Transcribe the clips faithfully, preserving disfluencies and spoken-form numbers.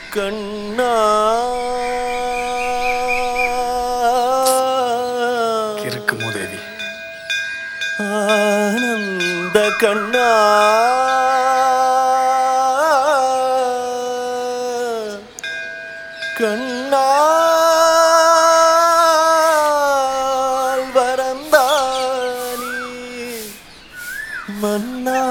கண்ணா கிறுக்கு மூதேவி ஆனந்த கண்ணா கண்ணால் வரந்தானி மன்னா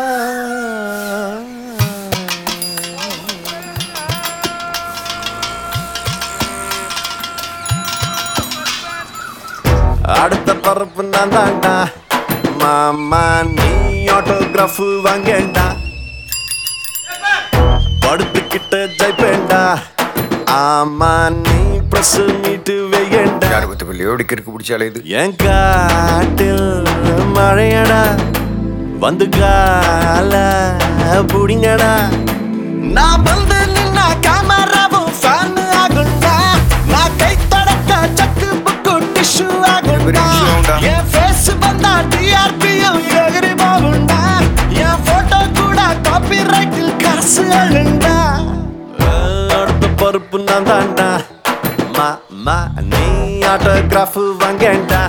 அடுத்த பரப்பு நான் தாண்டா மாமா நீ ஆட்டோகிராஃப் வாங்கேண்டா படுத்துக்கிட்ட ஜெயிப்பேண்டா ஆமா நீ பிரஸ் மீட்டு வையேண்டா யாரை பத்தி பிள்ளையோடி கிறுக்கு பிடிச்சாலே இது என் காட்டில் மழையடா வந்து கால புடிங்கடா நான் வந்து நின்னா கேமராவும் ஃபேன் ஆகுண்டா நான் கை தடக்க சக்கு புக்கு டிஷ்யூ ஆகுண்டா என் ஃபேஸ் வந்தா டிஆர்பியும் எகிரி போகுண்டா என் போட்டோ கூட காப்பி ரைட்டில் காசு அழுண்டா அடுத்த பருப்பு நான் தாண்டா மாமா நீ ஆட்டோகிராஃப் வாங்கேண்டா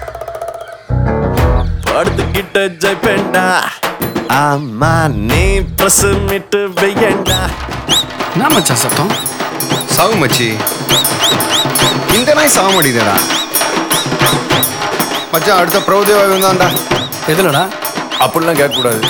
படுத்துக்கிட்ட ஜெயிப்பேண்டா ஆமா நீ பிரஸ் மீட்டு வையேண்டா என்ன மச்சான் சத்தம் சாவு மச்சி இந்த நாய் சாக மாட்டேதடா மச்சான் அடுத்த பிரபுதேவா வந்தான்டா எதுலடா அப்படிலாம் கேட்கக்கூடாது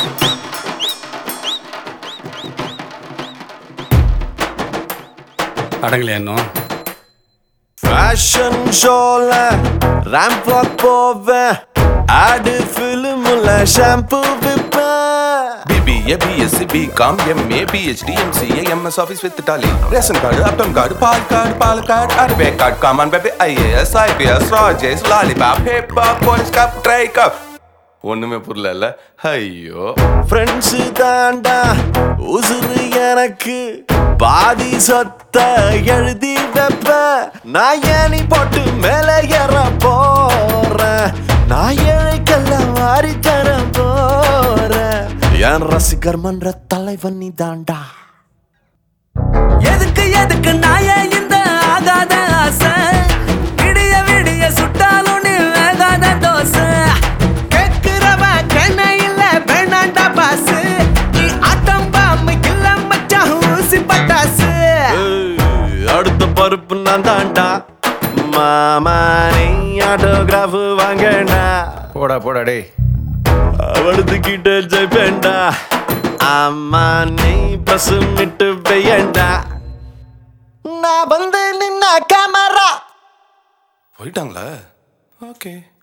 அடங்கலையா இன்னும் ஃபேஷன் ஷோல ரேம்ப் வாக் போவேன் ஆடு ஃபிலிம்ல ஷாம்பு விப்பேன் B B A B S C B Com M A P H D M C A M S Office with Tally Ration card, Upton card, Pal card, Pal card, Arbe card, come on baby I A S, I P S, Rajesh, Lollipop, Hip Hop, Police Cup, Try Cup ஒண்ணுமே புரியல ஐயோ friends தாண்டா உசுறு எனக்கு பாதி சொத்த எழுதி வைப்ப நான் ஏனி போட்டு மேல ஏற போறேன் நான் ஏழைக்கெல்லாம் வாரி தர போறேன் என் ரசிகர் மன்ற தலைவன் நீ தாண்டா எதுக்கு எதுக்கு நாய இந்த ஆகாத ஆசை விடிய விடிய சுட்டாலும் நீ வேகாத தோசை கேட்கிறவ கண்ண இல்ல வேணாண்டா பாசு நீ ஆட்டம் பாம்பு இல்ல மச்சான் ஊசி பட்டாசு அடுத்த பருப்பு நான் தாண்டா மாமா நீ ஆட்டோகிராஃப் வாங்கடா போடா போடா டேய் அவடுத்துக்கிட்ட ஜெயிப்பேண்டா ஆமா நீ பிரஸ் மீட்டு வையேண்டா நான் வந்து நின்னா கேமரா போயிட்டாங்களா ஓகே